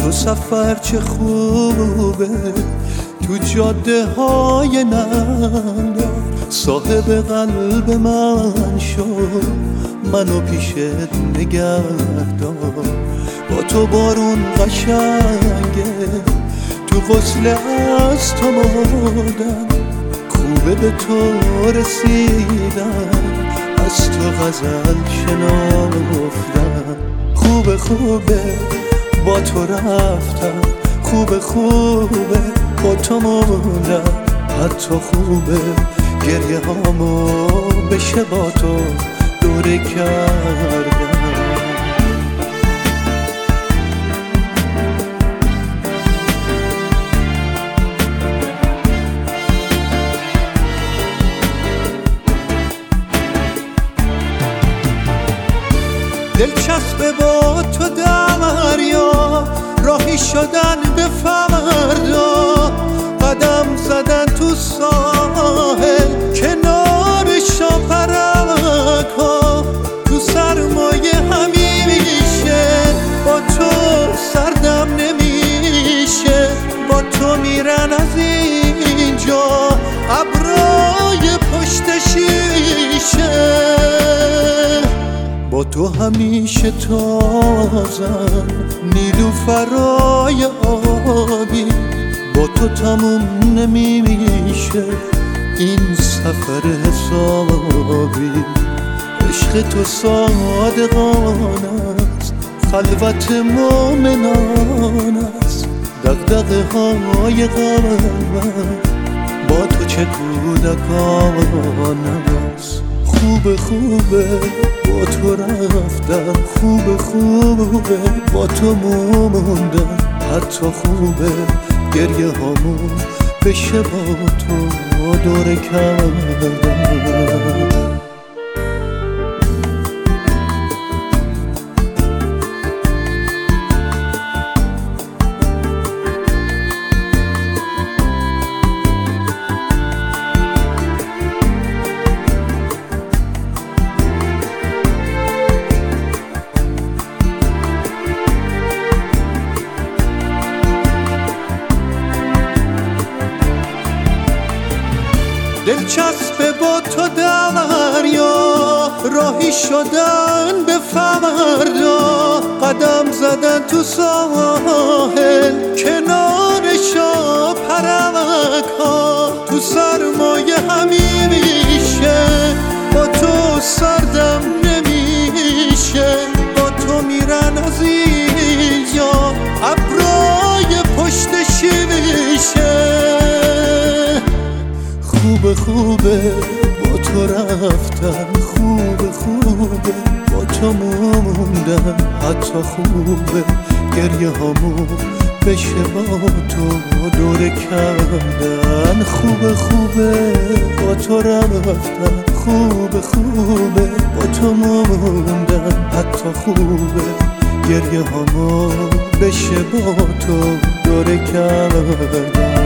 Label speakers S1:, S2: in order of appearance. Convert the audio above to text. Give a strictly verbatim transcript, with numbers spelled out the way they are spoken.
S1: تو سفر چه خوبه، تو جاده های نمدار صاحب قلب من شو، منو پیشت نگهدار. با تو بارون قشنگه، تو غسل از تو مردن، خوبه به تو رسیدن، از تو غزل شنافتن. خوبه خوبه با تو رفتم، خوبه خوبه با تو موندم، حتی خوبه گریه هامو بشه با تو دوره کردم. دلچسبه با تو دریا، راهی شدن به فردا، قدم زدن تو ساحل کنار شاپرکا، تو سرمایه همیشه با تو سردم نمیشه، با تو میرن از اینجا ابرای پشت شیشه، با تو همیشه تازم نیلوفرای آبی، با تو تموم نمیشه این سفر حسابی. عشق تو صادقانه است، خلوت مومنانه است، دغدغه های قلبم با تو چه کودکانه است. خوبه خوبه با تو رفتم، خوبه خوبه با تو موندم، حتی خوبه گریه هامون بشه با تو دوره کردم. دلچسبه با تو دریا، راهی شدن به فردا، قدم زدن تو ساحل کنار شاپرکا، تو سرمایه همیشه با تو سردم نمیشه، با تو میرن از اینجا ابرای پشت شیشه. خوبه خوبه با تو رفتم، خوبه خوبه با تو موندم، حتی خوبه گریه هامو بشه با تو دوره کردن. خوبه خوبه با تو رفتم، خوبه خوبه با تو موندم، حتی خوبه گریه هامو بشه با تو دوره کردن.